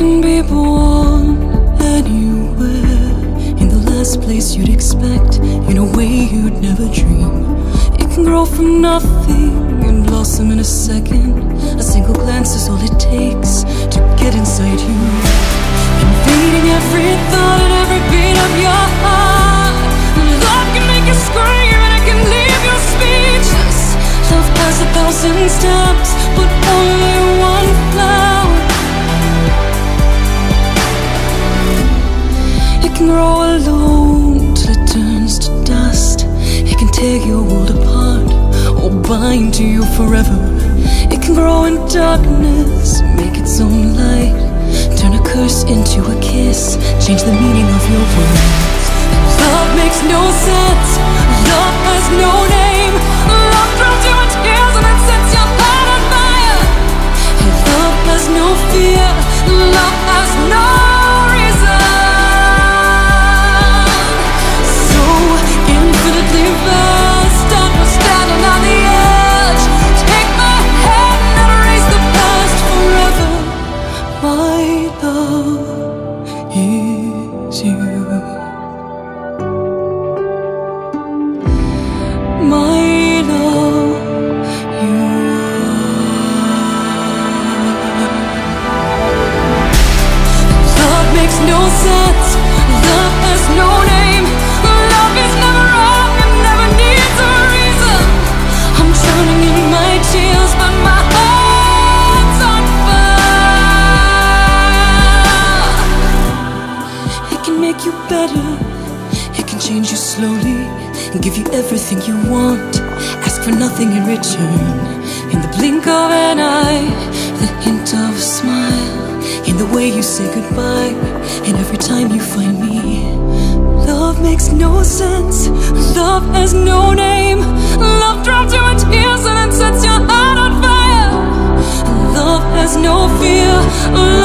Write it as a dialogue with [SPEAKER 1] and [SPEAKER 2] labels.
[SPEAKER 1] can be born anywhere, in the last place you'd expect, in a way you'd never dream. It can grow from nothing and blossom in a second. A single glance is all it takes to get inside you, invading every thought and every beat of your heart. Love can make you scream and it can leave you speechless. Love has 1,000 stems, but only one flower. It can grow alone till it turns to dust. It can tear your world apart or bind to you forever. It can grow in darkness, make its own light, turn a curse into a kiss, change the meaning of your words. Love makes no sense, love has no name. Love drowns you in tears and then sets your heart on fire. Love has no fear, love has no reason. So infinitely vast, I was standing on the edge. Take my hand and erase the past forever. My love is you. My love, you are. Love makes no sense, love has no name. Love is never wrong and never needs a reason. I'm drowning in my tears, but my heart's on fire. It can make you better, it can change you slowly and give you everything you want. Ask for nothing in return. In the blink of an eye, the hint of a smile, in the way you say goodbye, and every time you find me. Love makes no sense, love has no name. Love drops you in tears and then sets your heart on fire. Love has no fear,